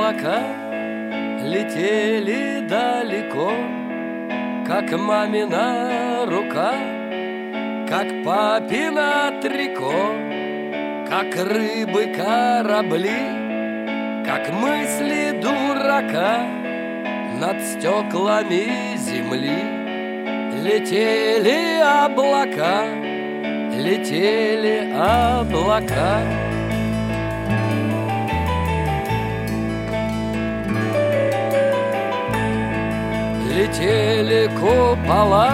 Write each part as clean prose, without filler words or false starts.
облака летели далеко, как мамина рука, как папина трико, как рыбы корабли, как мысли дурака над стеклами земли. Летели облака, летели облака. Летели купола,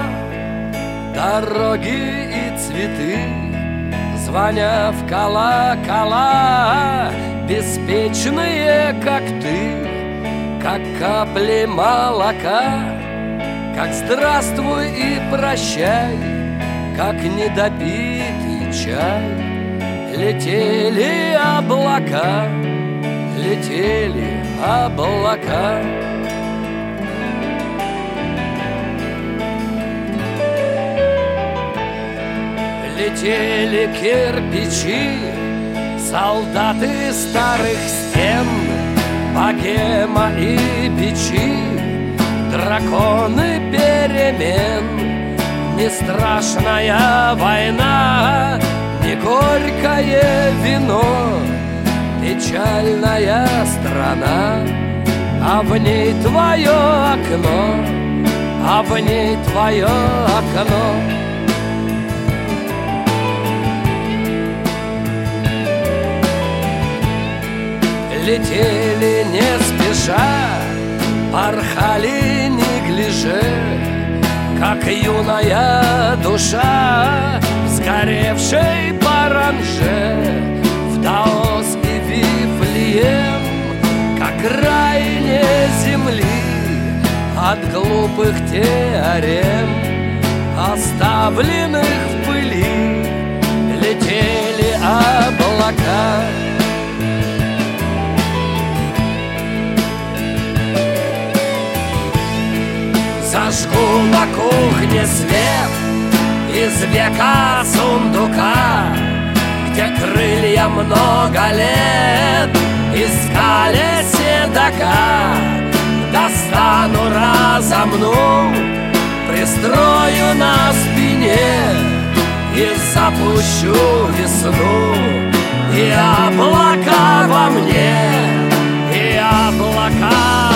дороги и цветы, звоня в колокола, беспечные, как ты, как капли молока, как здравствуй и прощай, как недопитый чай. Летели облака, летели облака. Летели кирпичи, солдаты старых стен, богема и печи, драконы перемен. Не страшная война, не горькое вино, печальная страна, а в ней твое окно, а в ней твое окно. Летели не спеша, порхали неглиже, как юная душа, сгоревшей паранже, в Даос и Вифлеем, как крайне земли от глупых теорем, оставленных в пыли. Летели облака. Зажгу на кухне свет из века сундука, где крылья много лет искали седока. Достану, разомну, пристрою на спине и запущу весну. И облака во мне, и облака